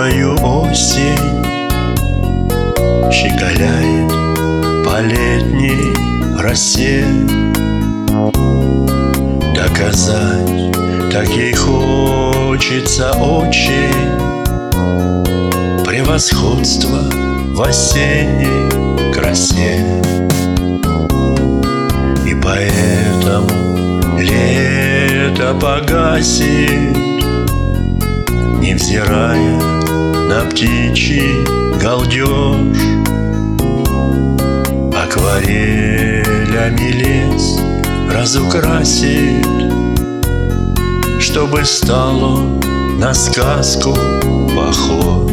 Снегою осень щеголяет по летней росе. Доказать так ей хочется очень превосходство в осенней красе. И поэтому лето погасит, невзирая на птичий галдеж. Акварелями лес разукрасит, чтобы стал он на сказку похож.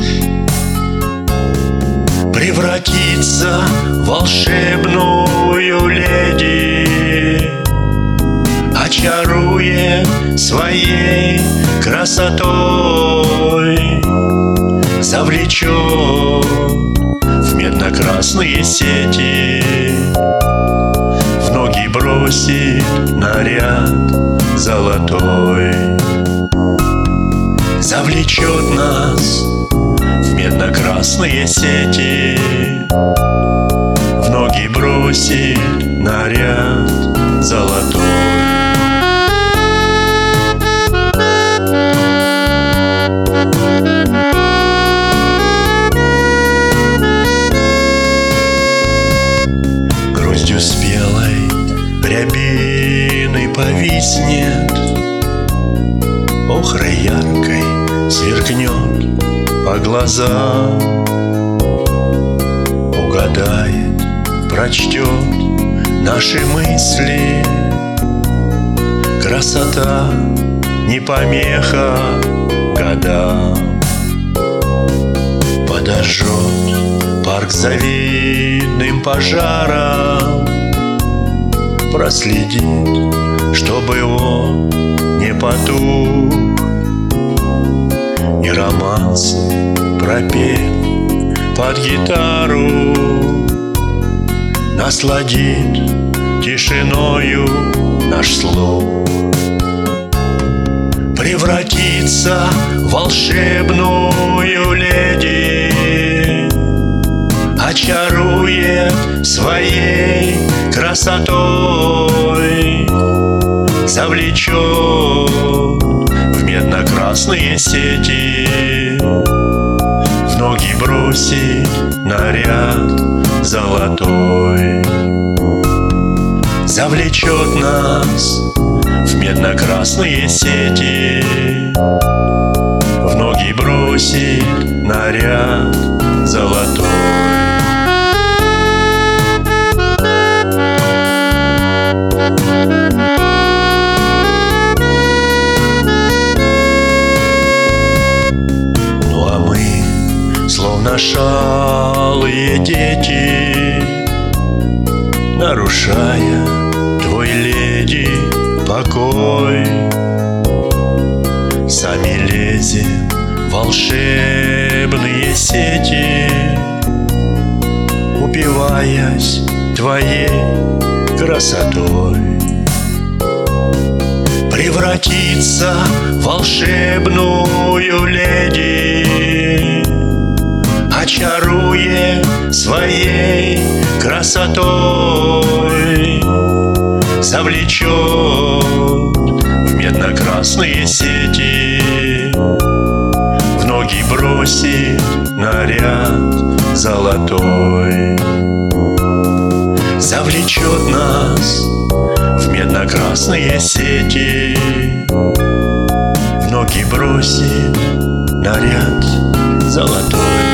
Превратиться в волшебную леди, очарует своей красотой, завлечет в медно-красные сети, в ноги бросит наряд золотой. Завлечет нас в медно-красные сети, в ноги бросит наряд золотой. Груздью спелой рябиной повиснет, охрой яркой сверкнет по глазам, угадает, прочтет наши мысли. Красота не помеха годам. Подожжет парк завидным пожаром, проследит, чтобы он не потух, и романсы пропет под гитару, насладит тишиною наш слух. Превратиться в волшебную леди, очарует своей красотой, завлечет в медно-красные сети, в ноги бросит наряд золотой. Завлечет нас в медно-красные сети, в ноги бросит наряд золотой. Ну а мы, словно шалые дети, нарушая твой, леди, покой, сами лезем в волшебные сети, упиваясь твоей красотой. Превратиться в волшебную леди, очарует своей красотой, завлечет в медно-красные сети, в ноги бросит наряд золотой. Завлечет нас в медно-красные сети, в ноги бросит наряд золотой.